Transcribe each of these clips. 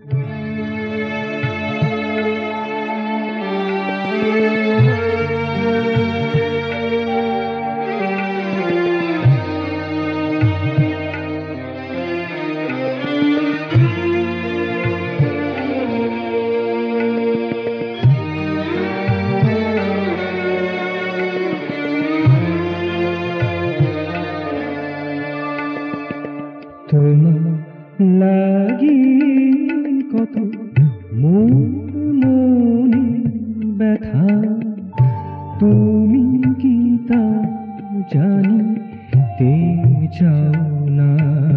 তোমার লাগি কত মোর মনে ব্যথা, তুমি কি তা জানিতে চাও না?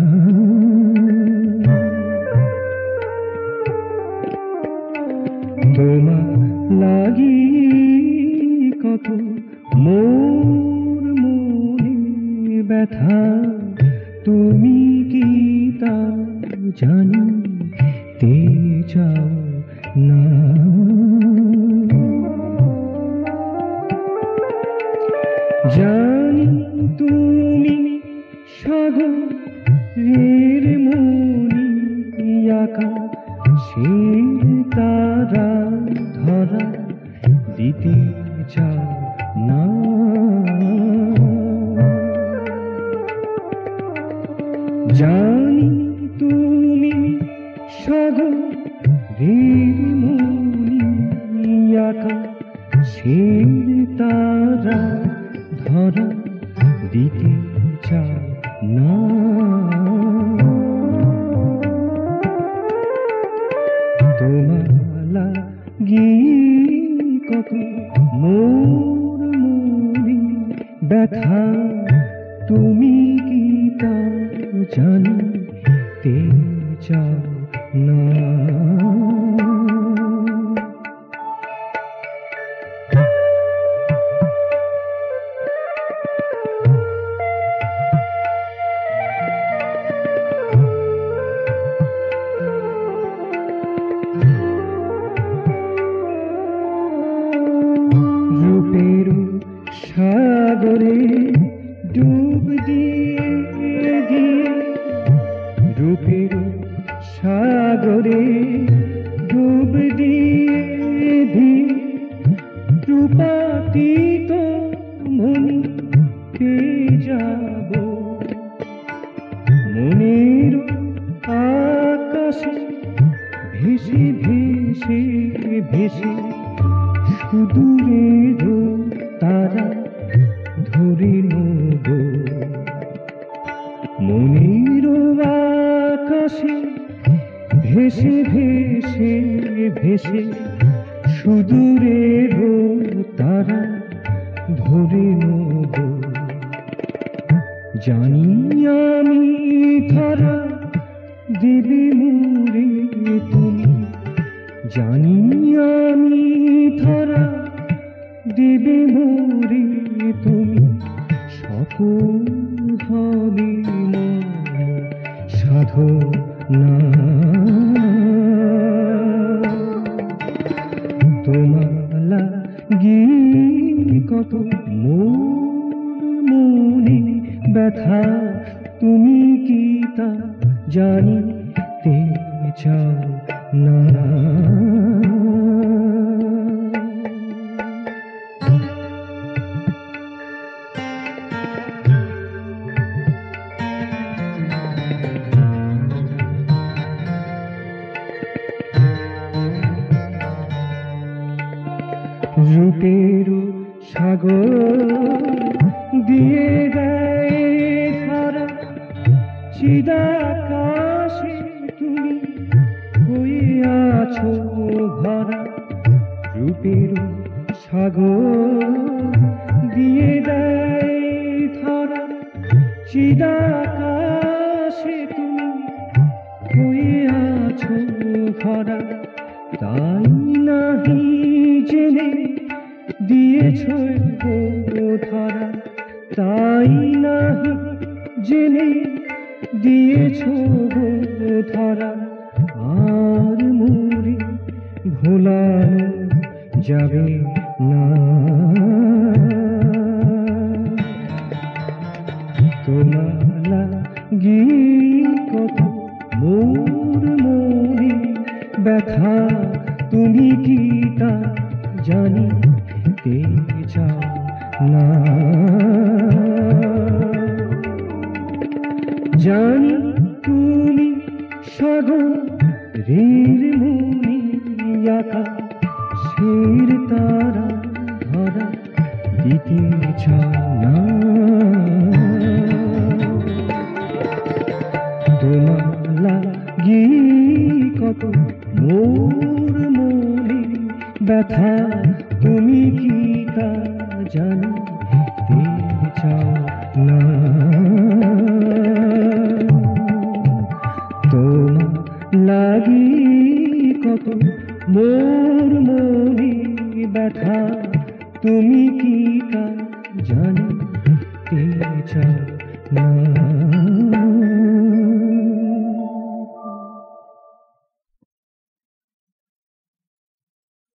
তোমার লাগি কত মোর মনে ব্যথা, তুমি কি তা জানিতে চাও না? জানি তুমি সাগরের মনি আকাশের তারা ধরা দিতে চাও না? জানি তুমি সাগরের মনি আকাশের তারা ধরা দিতে চাও না? তোমার লাগি কত মোর মনে ব্যথা, তুমি কি তা জানিতে চাও না? রূপের সাগরে ডুব দিয়ে দিয়ে, রূপের সাগরে ডুব দিয়ে দিয়ে, রূপাতীত মনিতে যাব, মনের আকাশে ভেসে ভেসে ভেসে, সুদূরের তারা ধরে নেব, মনের আকাশে ভেসে ভেসে ভেসে, সুদূরের তারা ধরে নেব। জানি আমি তারা দেবে মোরে তুমি, জানি আমি তারা দেবে মোরে তুমি, সকল হবে সাধনা। তোমার লাগি কত মোর মনে ব্যথা, তুমি কি তা জানিতে চাও না? রূপের সাগর দিয়ে দেয় ধরা, চিদাকাশে তুমি হয়ে আছো ভরা। রূপের সাগর দিয়ে দেয় ধরা, চিদাকাশে তুমি হয়ে আছো ভরা। তাই নাহি জেনে দিয়েছ ধরা, তাই নাহি জেনে দিয়েছ ধরা। আর মোরে ভোলানো যাবে না, তোমার লাগি কত মোর মনে ব্যথা তুমি কি তা জানিতে চাও না? জানি তুমি সাগরের মনি আকাশের তারা ধরা দিতে চাও না। তোমার লাগি কত মোর মনে ব্যথা তুমি কি তা জানিতে চাও না? তোমার লাগি কত মোর মনে ব্যথা তুমি কি তা জানিতে চাও না?